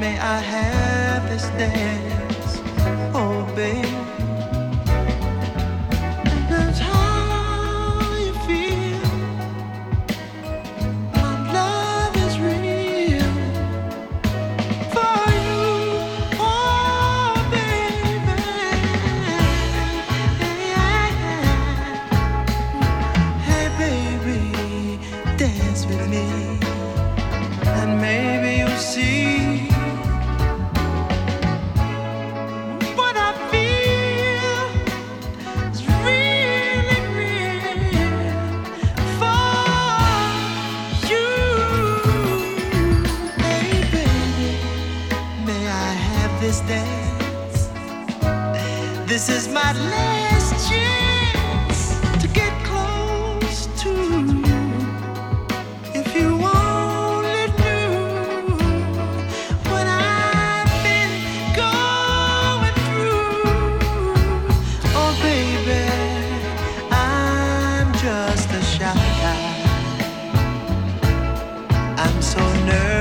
may I have this dance? Oh, babe. That's how you feel. My love is real for you. Oh, baby. Hey, baby, dance with me. And maybe you'll see what I feel is really real for you. Hey, baby, may I have this dance? This is my last chance to get close to you. If you only knew what I've been going through. Oh, baby, I'm just a shy guy. I'm so nervous.